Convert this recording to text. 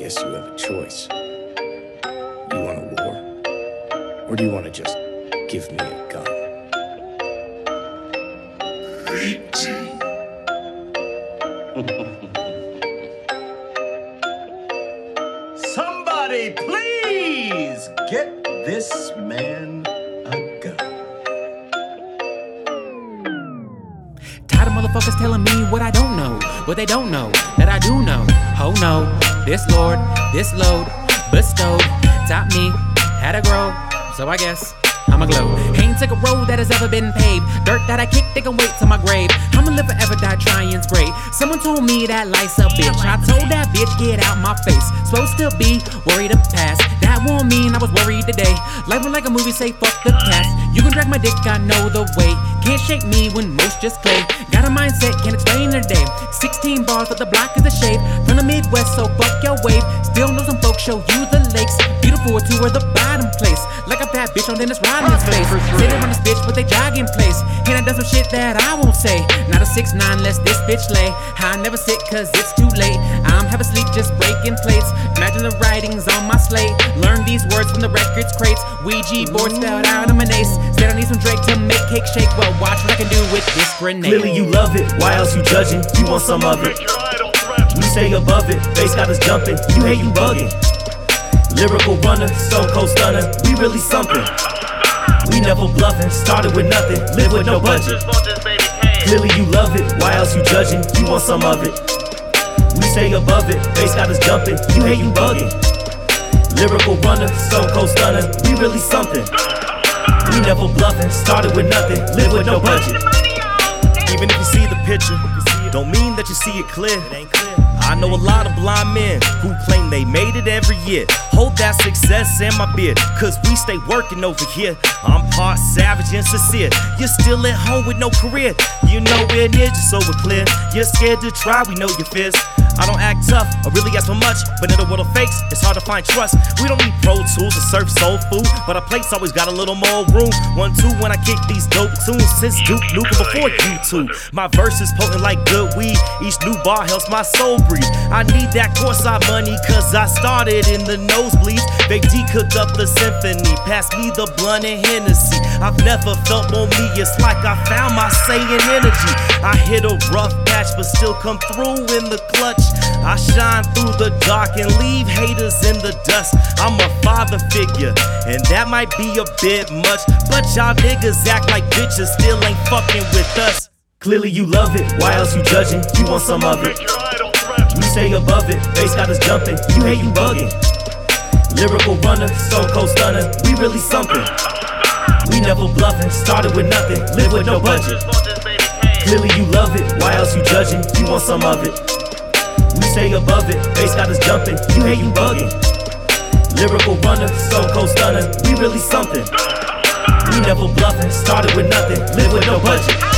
guess you have a choice. You want a war? Or do you want to just give me a gun? Somebody please get this man a gun. Tired of motherfuckers telling me what I don't know, what they don't know, that I do know. Oh no, this Lord, this load, bestowed, taught me how to grow, so I guess I'ma glow. Ain't took a road that has ever been paved. Dirt that I kick, they gon' wait till my grave. I'ma live forever, die trying great. Someone told me that life's a bitch. I told that bitch, get out my face. Supposed to be worried of past. That won't mean I was worried today. Life went like a movie, say fuck the past. You can drag my dick, I know the way. Can't shake me when most just clay. Got a mindset, can't explain it today. 16 bars, but the block is a shade. From the Midwest, so fuck your wave. Still know some folks show you the lakes. Beautiful to where the bottom place. Like a fat bitch on Dennis Rodman's face. Sit around this bitch, but they jog in place. And I done some shit that I won't say. Not a 6'9", less this bitch lay. I never sit cause it's too late. I'm half asleep just breaking plates. Imagine the writings on my slate. Learn these words from the records crates. Ouija board spelled out, I'm an ace. Said I need some Drake to make cake shake. Well, watch what I can do with this grenade. Clearly you love it, why else you judging? You want some of it. We stay above it, bass got us jumping. You hate you bugging. Lyrical runner, stone cold stunner, we really something. We never bluffing, started with nothing, live with no budget. Clearly you love it, why else you judging? You want some of it. We stay above it, bass got us jumping. You hate you bugging. Lyrical runner, stone cold stunner, we really something. We never bluffing, started with nothing, live with no budget. Even if you see the picture, don't mean that you see it clear. I know a lot of blind men who claim they made it every year. Hold that success in my beard, cause we stay working over here. I'm part savage and sincere. You're still at home with no career. You're nowhere near just so we're clear. You're scared to try, we know your fears. I don't act tough, I really ask for much, but in a world of fakes, it's hard to find trust. We don't need Pro Tools to serve soul food, but our plates always got a little more room. 1-2 when I kick these dope tunes, since Duke Nukem before YouTube. My verse is potent like good weed, each new bar helps my soul breathe. I need that courtside money, cause I started in the nosebleeds. Big D cooked up the symphony, passed me the blunt and Hennessy. I've never felt more me, it's like I found my Saiyan energy. I hit a rough patch, but still come through in the clutch. I shine through the dark and leave haters in the dust. I'm a father figure, and that might be a bit much, but y'all niggas act like bitches still ain't fucking with us. Clearly you love it, why else you judging? You want some of it. We stay above it, bass got us jumping. You hate you bugging. Lyrical runner, stone cold stunner, we really something. We never bluffing, started with nothing, live with no budget. Clearly you love it, why else you judging? You want some of it. We stay above it, bass got us jumping. You hate you bugging. Lyrical runner, stone cold stunner, we really something. We never bluffing, started with nothing, live with no budget.